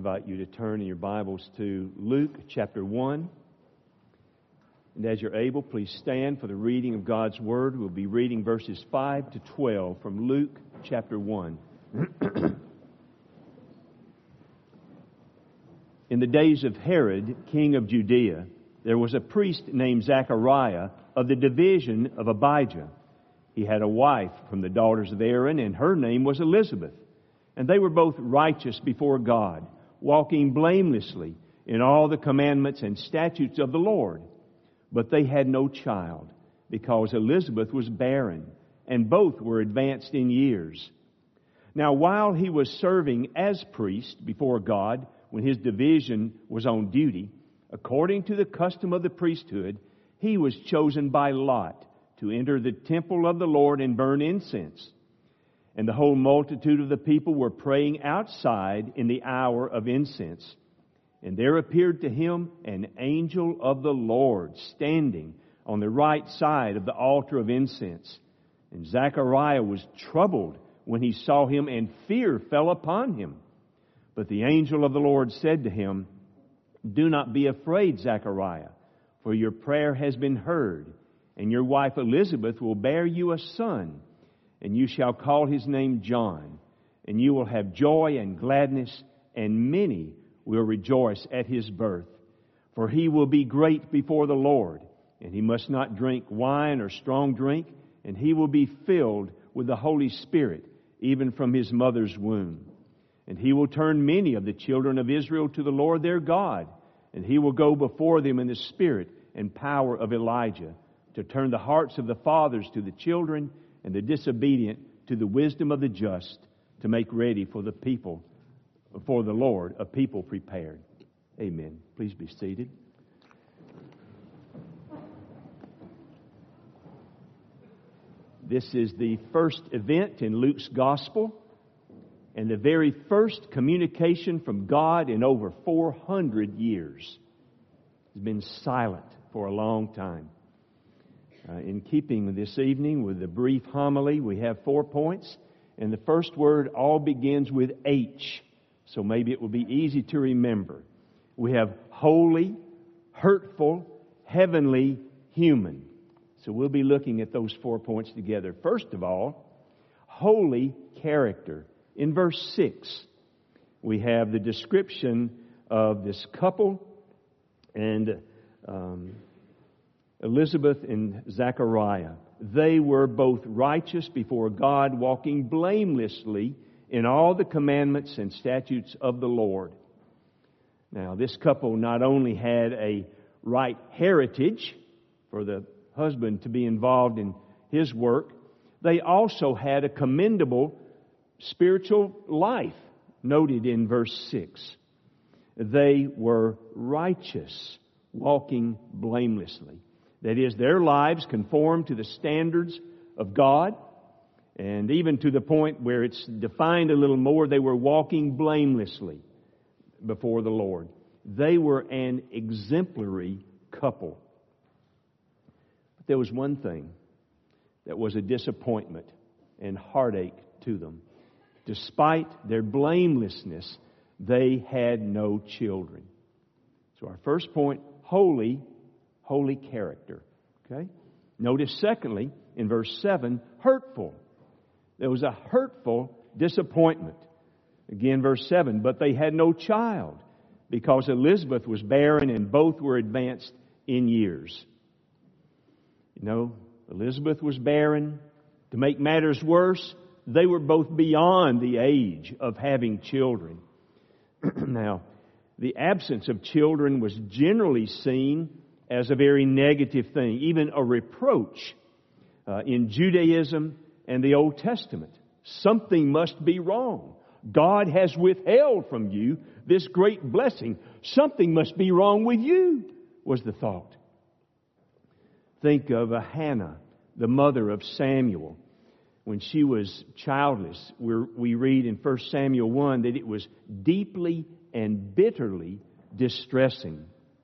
invite you to turn in your Bibles to Luke chapter 1. And as you're able, please stand for the reading of God's Word. We'll be reading verses 5 to 12 from Luke chapter 1. In the days of Herod, king of Judea, there was a priest named Zechariah of the division of Abijah. He had a wife from the daughters of Aaron, and her name was Elizabeth. And they were both righteous before God, walking blamelessly in all the commandments and statutes of the Lord. But they had no child, because Elizabeth was barren, and both were advanced in years. Now while he was serving as priest before God, when his division was on duty, according to the custom of the priesthood, he was chosen by lot to enter the temple of the Lord and burn incense. And the whole multitude of the people were praying outside in the hour of incense. And there appeared to him an angel of the Lord standing on the right side of the altar of incense. And Zechariah was troubled when he saw him, and fear fell upon him. But the angel of the Lord said to him, "Do not be afraid, Zechariah, for your prayer has been heard, and your wife Elizabeth will bear you a son, and you shall call his name John, and you will have joy and gladness, and many will rejoice at his birth. For he will be great before the Lord, and he must not drink wine or strong drink, and he will be filled with the Holy Spirit, even from his mother's womb. And he will turn many of the children of Israel to the Lord their God, and he will go before them in the spirit and power of Elijah, to turn the hearts of the fathers to the children, and the disobedient to the wisdom of the just, to make ready for the people, for the Lord, a people prepared." Amen. Please be seated. This is the first event in Luke's Gospel, and the very first communication from God in over 400 years. It's been silent for a long time. In keeping this evening with the brief homily, we have 4 points, and the first word all begins with H, so maybe it will be easy to remember. We have holy, hurtful, heavenly, human. So we'll be looking at those 4 points together. First of all, holy character. In verse 6, we have the description of this couple, and Elizabeth and Zechariah. They were both righteous before God, walking blamelessly in all the commandments and statutes of the Lord. Now, this couple not only had a right heritage for the husband to be involved in his work, they also had a commendable spiritual life, noted in verse 6. They were righteous, walking blamelessly. That is, their lives conformed to the standards of God, and even to the point where it's defined a little more, they were walking blamelessly before the Lord. They were an exemplary couple. But there was one thing that was a disappointment and heartache to them. Despite their blamelessness, they had no children. So our first point, holy character. Okay? Notice secondly, in verse 7, hurtful. There was a hurtful disappointment. Again, verse 7, but they had no child, because Elizabeth was barren and both were advanced in years. You know, Elizabeth was barren. To make matters worse, they were both beyond the age of having children. Now, the absence of children was generally seen as a very negative thing, even a reproach in Judaism and the Old Testament. Something must be wrong. God has withheld from you this great blessing. Something must be wrong with you, was the thought. Think of Hannah, the mother of Samuel. When she was childless, we read in 1 Samuel 1 that it was deeply and bitterly distressing.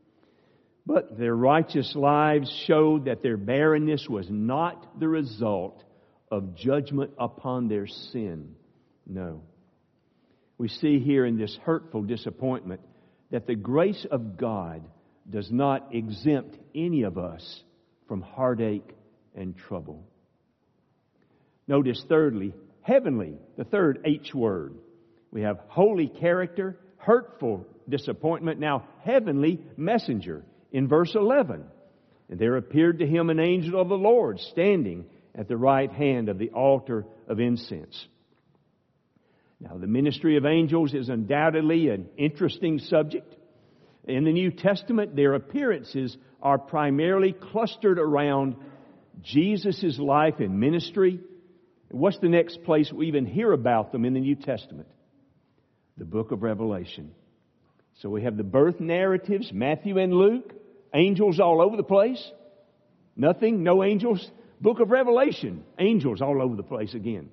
But their righteous lives showed that their barrenness was not the result of judgment upon their sin. No. We see here in this hurtful disappointment that the grace of God does not exempt any of us from heartache and trouble. Notice thirdly, heavenly, the third H word. We have holy character, hurtful disappointment, now heavenly messenger in verse 11. And there appeared to him an angel of the Lord standing at the right hand of the altar of incense. Now, the ministry of angels is undoubtedly an interesting subject. In the New Testament, their appearances are primarily clustered around Jesus' life and ministry. What's the next place we even hear about them in the New Testament? The book of Revelation. So we have the birth narratives, Matthew and Luke, angels all over the place. Nothing, no angels. Book of Revelation, angels all over the place again.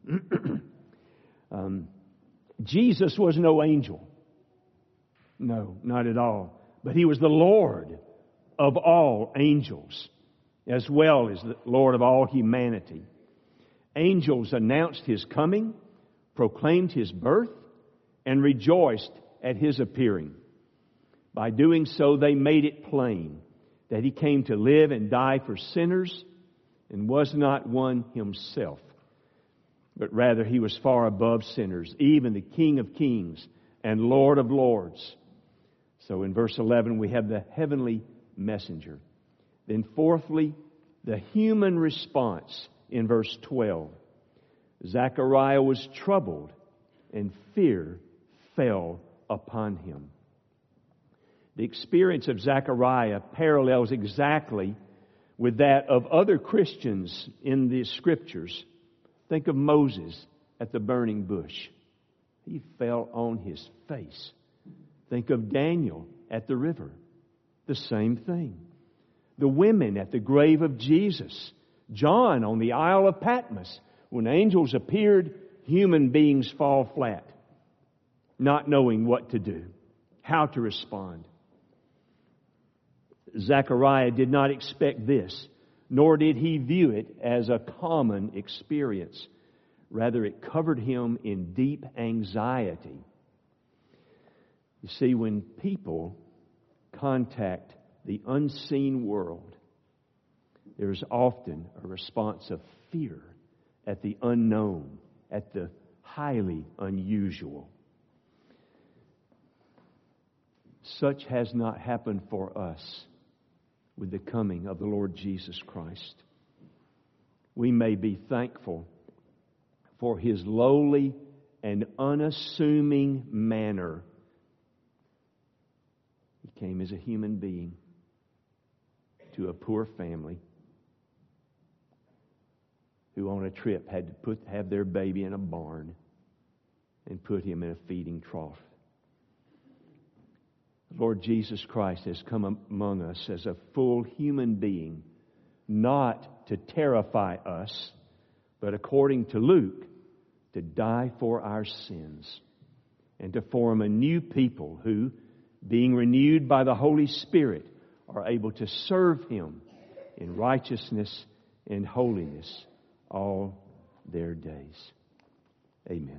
Jesus was no angel. No, not at all. But He was the Lord of all angels, as well as the Lord of all humanity. Angels announced His coming, proclaimed His birth, and rejoiced at His appearing. By doing so, they made it plain that He came to live and die for sinners and was not one Himself, but rather He was far above sinners, even the King of kings and Lord of lords. So in verse 11, we have the heavenly messenger. Then fourthly, the human response in verse 12. Zechariah was troubled, and fear fell upon him. The experience of Zechariah parallels exactly with that of other Christians in the Scriptures. Think of Moses at the burning bush. He fell on his face. Think of Daniel at the river. The same thing. The women at the grave of Jesus. John on the Isle of Patmos. When angels appeared, human beings fall flat, not knowing what to do, how to respond. Zechariah did not expect this, nor did he view it as a common experience. Rather, it covered him in deep anxiety. You see, when people contact the unseen world, there is often a response of fear at the unknown, at the highly unusual. Such has not happened for us with the coming of the Lord Jesus Christ. We may be thankful for His lowly and unassuming manner. He came as a human being to a poor family who on a trip had to have their baby in a barn and put him in a feeding trough. Lord Jesus Christ has come among us as a full human being, not to terrify us, but according to Luke, to die for our sins and to form a new people who, being renewed by the Holy Spirit, are able to serve Him in righteousness and holiness all their days. Amen.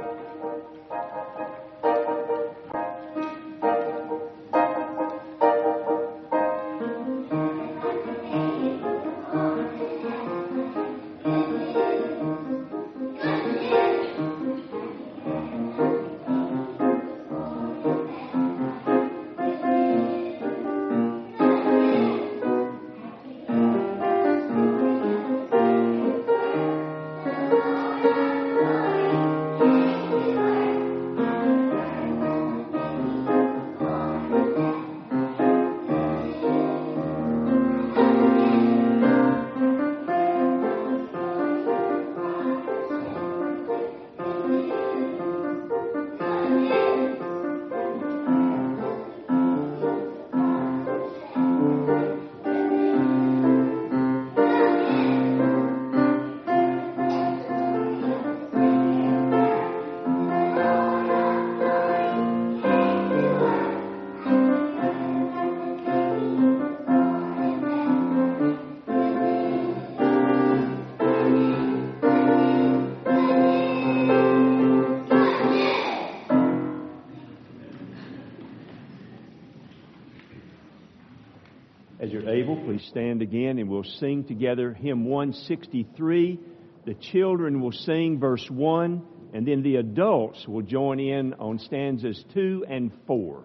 As you're able, please stand again and we'll sing together hymn 163. The children will sing verse 1, and then the adults will join in on stanzas 2 and 4.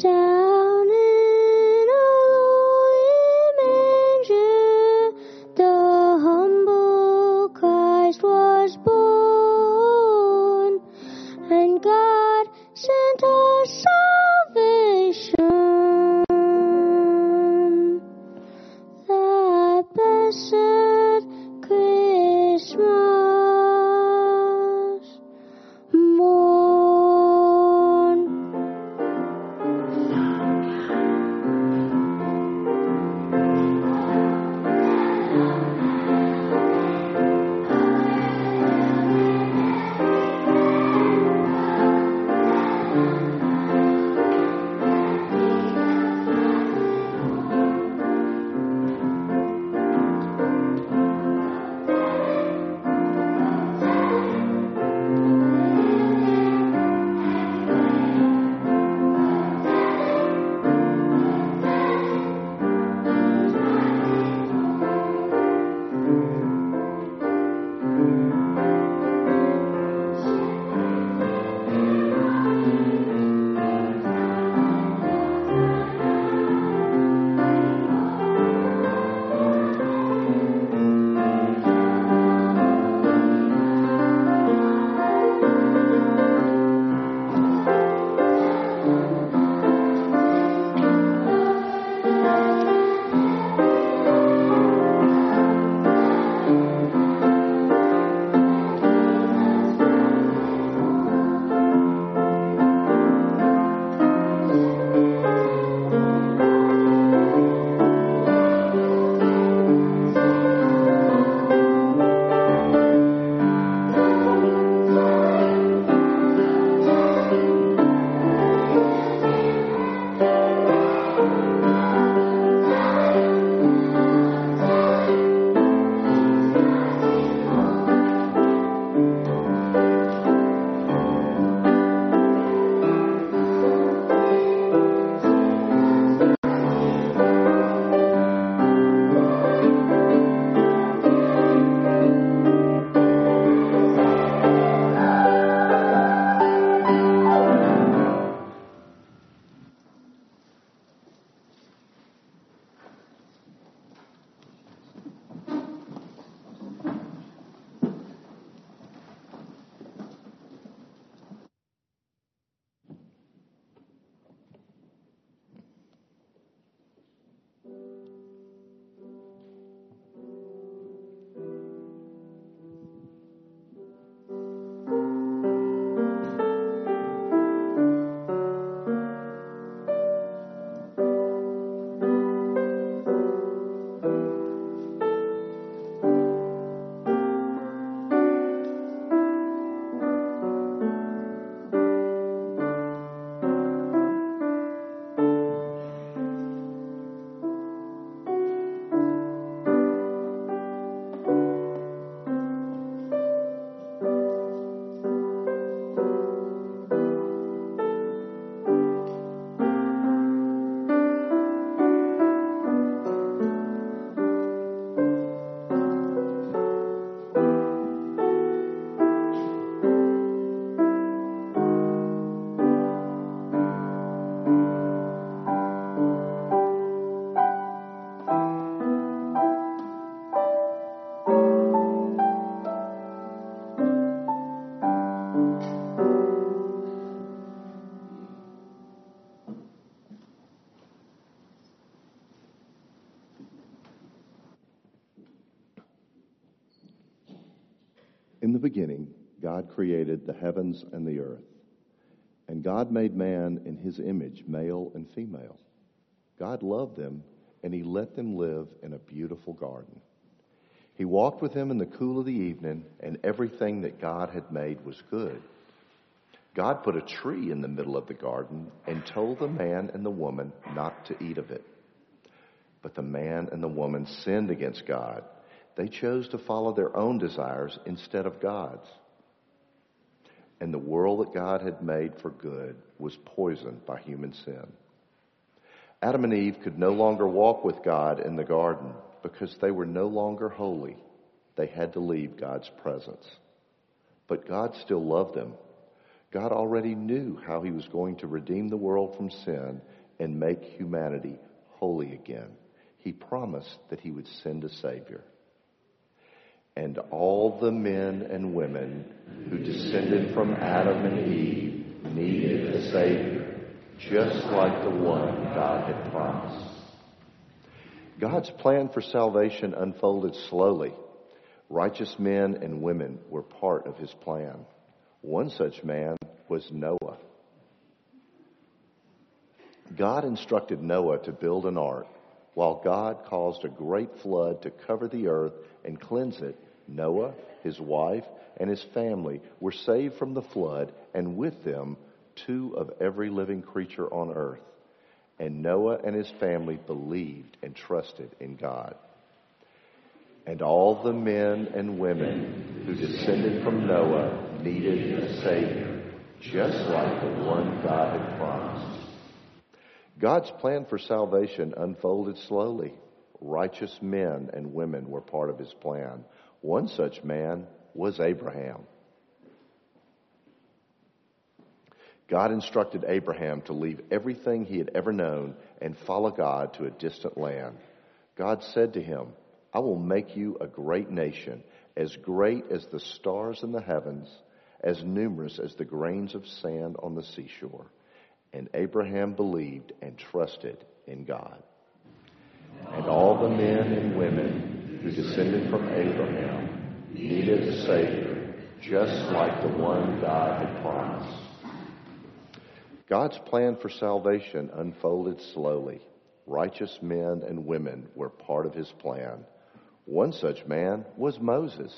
Down in a lowly manger, the humble Christ was born, and God sent us salvation. That blessed Christmas morn. In the beginning, God created the heavens and the earth. And God made man in his image, male and female. God loved them, and he let them live in a beautiful garden. He walked with them in the cool of the evening, and everything that God had made was good. God put a tree in the middle of the garden and told the man and the woman not to eat of it. But the man and the woman sinned against God. They chose to follow their own desires instead of God's. And the world that God had made for good was poisoned by human sin. Adam and Eve could no longer walk with God in the garden because they were no longer holy. They had to leave God's presence. But God still loved them. God already knew how he was going to redeem the world from sin and make humanity holy again. He promised that he would send a Savior. And all the men and women who descended from Adam and Eve needed a Savior, just like the one God had promised. God's plan for salvation unfolded slowly. Righteous men and women were part of his plan. One such man was Noah. God instructed Noah to build an ark. While God caused a great flood to cover the earth and cleanse it, Noah, his wife, and his family were saved from the flood, and with them 2 of every living creature on earth. And Noah and his family believed and trusted in God. And all the men and women who descended from Noah needed a Savior, just like the one God had promised. God's plan for salvation unfolded slowly. Righteous men and women were part of his plan. One such man was Abraham. God instructed Abraham to leave everything he had ever known and follow God to a distant land. God said to him, "I will make you a great nation, as great as the stars in the heavens, as numerous as the grains of sand on the seashore." And Abraham believed and trusted in God. And all the men and women who descended from Abraham needed a Savior, just like the one God had promised. God's plan for salvation unfolded slowly. Righteous men and women were part of his plan. One such man was Moses.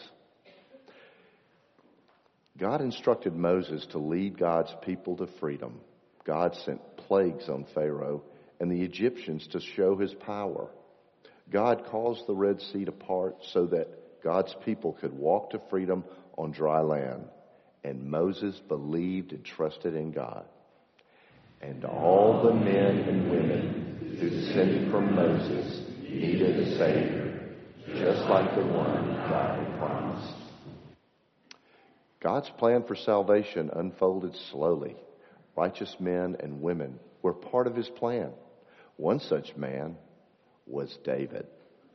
God instructed Moses to lead God's people to freedom. God sent plagues on Pharaoh and the Egyptians to show his power. God caused the Red Sea to part so that God's people could walk to freedom on dry land. And Moses believed and trusted in God. And all the men and women who descended from Moses needed a Savior, just like the one God had promised. God's plan for salvation unfolded slowly. Righteous men and women were part of his plan. One such man was David.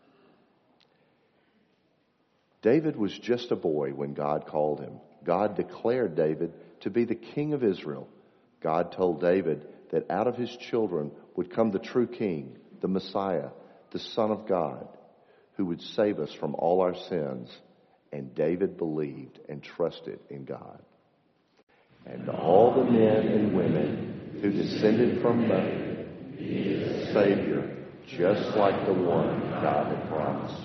David was just a boy when God called him. God declared David to be the king of Israel. God told David that out of his children would come the true king, the Messiah, the Son of God, who would save us from all our sins. And David believed and trusted in God. And all the men and women who descended from David needed a Savior, just like the one God had promised.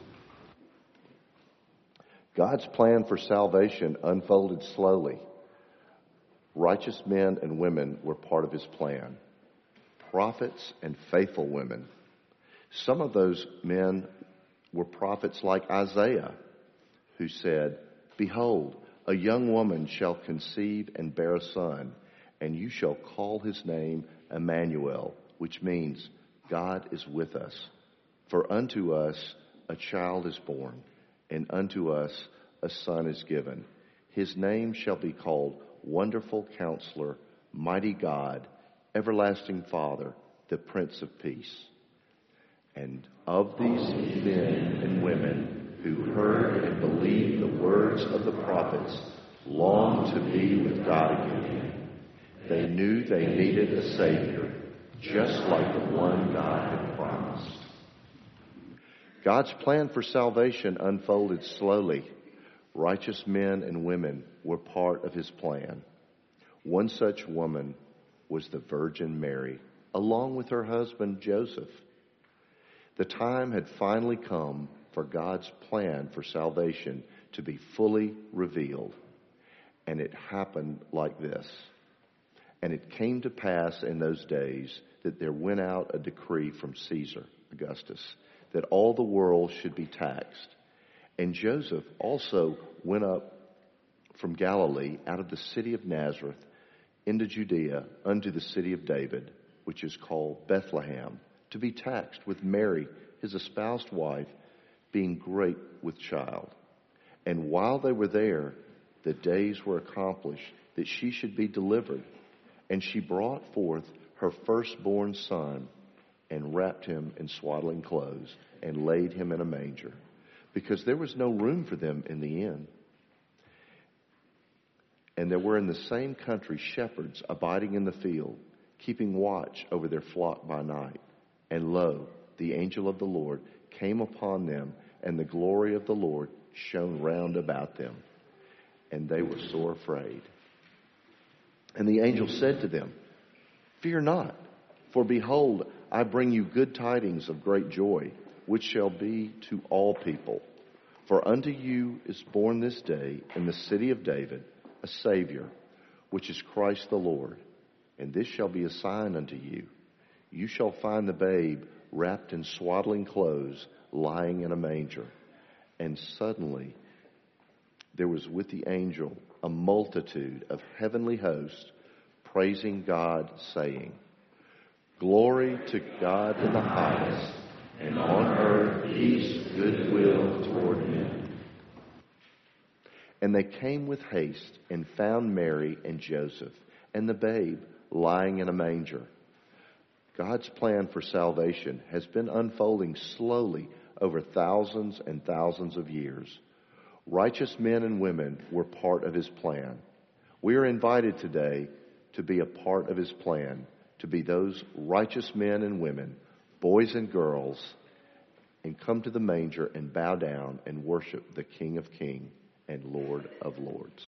God's plan for salvation unfolded slowly. Righteous men and women were part of his plan. Prophets and faithful women. Some of those men were prophets like Isaiah, who said, "Behold, a young woman shall conceive and bear a son, and you shall call his name Emmanuel," which means God is with us. "For unto us a child is born, and unto us a son is given. His name shall be called Wonderful Counselor, Mighty God, Everlasting Father, the Prince of Peace." And of these men and women who heard and believed the words of the prophets longed to be with God again. They knew they needed a Savior, just like the one God had promised. God's plan for salvation unfolded slowly. Righteous men and women were part of his plan. One such woman was the Virgin Mary, along with her husband Joseph. The time had finally come for God's plan for salvation to be fully revealed. And it happened like this. And it came to pass in those days that there went out a decree from Caesar Augustus that all the world should be taxed. And Joseph also went up from Galilee out of the city of Nazareth into Judea unto the city of David, which is called Bethlehem, to be taxed with Mary, his espoused wife, being great with child. And while they were there, the days were accomplished that she should be delivered. And she brought forth her firstborn son and wrapped him in swaddling clothes and laid him in a manger, because there was no room for them in the inn. And there were in the same country shepherds abiding in the field, keeping watch over their flock by night. And lo, the angel of the Lord came upon them, and the glory of the Lord shone round about them. And they were sore afraid. And the angel said to them, "Fear not, for behold, I bring you good tidings of great joy, which shall be to all people. For unto you is born this day in the city of David a Savior, which is Christ the Lord. And this shall be a sign unto you. You shall find the babe wrapped in swaddling clothes, lying in a manger." And suddenly there was with the angel a multitude of heavenly hosts, praising God, saying, "Glory to God in the highest, and on earth peace, goodwill toward men." And they came with haste and found Mary and Joseph and the babe lying in a manger. God's plan for salvation has been unfolding slowly over thousands and thousands of years. Righteous men and women were part of his plan. We are invited today to be a part of his plan, to be those righteous men and women, boys and girls, and come to the manger and bow down and worship the King of Kings and Lord of Lords.